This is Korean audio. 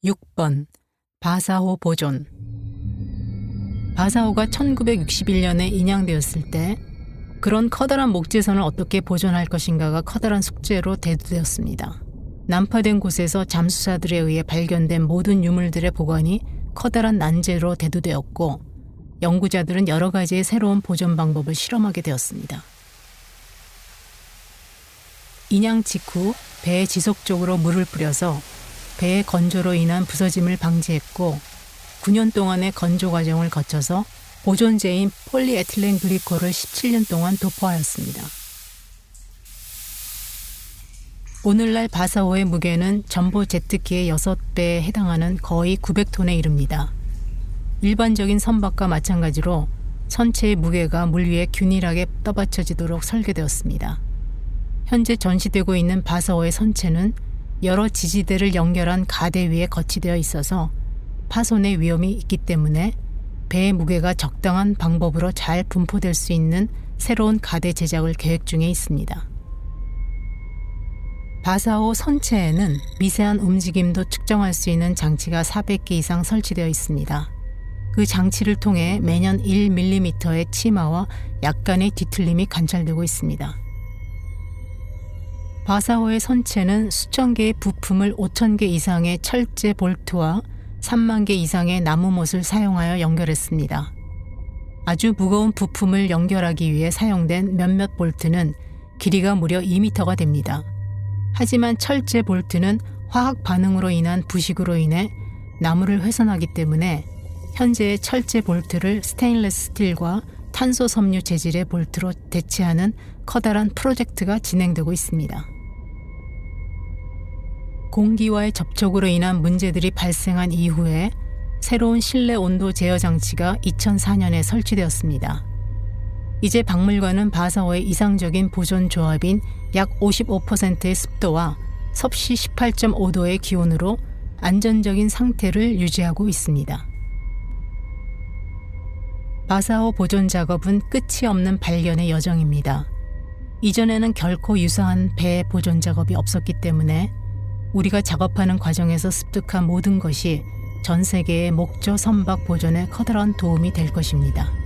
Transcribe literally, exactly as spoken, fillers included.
육 번 바사호 보존. 바사호가 천구백육십일 년에 인양되었을 때 그런 커다란 목재선을 어떻게 보존할 것인가가 커다란 숙제로 대두되었습니다. 난파된 곳에서 잠수사들에 의해 발견된 모든 유물들의 보관이 커다란 난제로 대두되었고, 연구자들은 여러 가지의 새로운 보존 방법을 실험하게 되었습니다. 인양 직후 배에 지속적으로 물을 뿌려서 배의 건조로 인한 부서짐을 방지했고, 구 년 동안의 건조 과정을 거쳐서 보존제인 폴리에틸렌 글리콜을 십칠 년 동안 도포하였습니다. 오늘날 바사호의 무게는 전보 제트기의 여섯 배에 해당하는 거의 구백 톤에 이릅니다. 일반적인 선박과 마찬가지로 선체의 무게가 물 위에 균일하게 떠받쳐지도록 설계되었습니다. 현재 전시되고 있는 바사호의 선체는 여러 지지대를 연결한 가대 위에 거치되어 있어서 파손의 위험이 있기 때문에 배의 무게가 적당한 방법으로 잘 분포될 수 있는 새로운 가대 제작을 계획 중에 있습니다. 바사호 선체에는 미세한 움직임도 측정할 수 있는 장치가 사백 개 이상 설치되어 있습니다. 그 장치를 통해 매년 일 밀리미터의 치마와 약간의 뒤틀림이 관찰되고 있습니다. 바사호의 선체는 수천 개의 부품을 오천 개 이상의 철제 볼트와 삼만 개 이상의 나무못을 사용하여 연결했습니다. 아주 무거운 부품을 연결하기 위해 사용된 몇몇 볼트는 길이가 무려 이 미터가 됩니다. 하지만 철제 볼트는 화학 반응으로 인한 부식으로 인해 나무를 훼손하기 때문에 현재의 철제 볼트를 스테인리스 스틸과 탄소 섬유 재질의 볼트로 대체하는 커다란 프로젝트가 진행되고 있습니다. 공기와의 접촉으로 인한 문제들이 발생한 이후에 새로운 실내 온도 제어 장치가 이천사 년에 설치되었습니다. 이제 박물관은 바사호의 이상적인 보존 조합인 약 오십오 퍼센트의 습도와 섭씨 십팔 점 오 도의 기온으로 안전적인 상태를 유지하고 있습니다. 바사호 보존 작업은 끝이 없는 발견의 여정입니다. 이전에는 결코 유사한 배 보존 작업이 없었기 때문에 우리가 작업하는 과정에서 습득한 모든 것이 전 세계의 목조 선박 보존에 커다란 도움이 될 것입니다.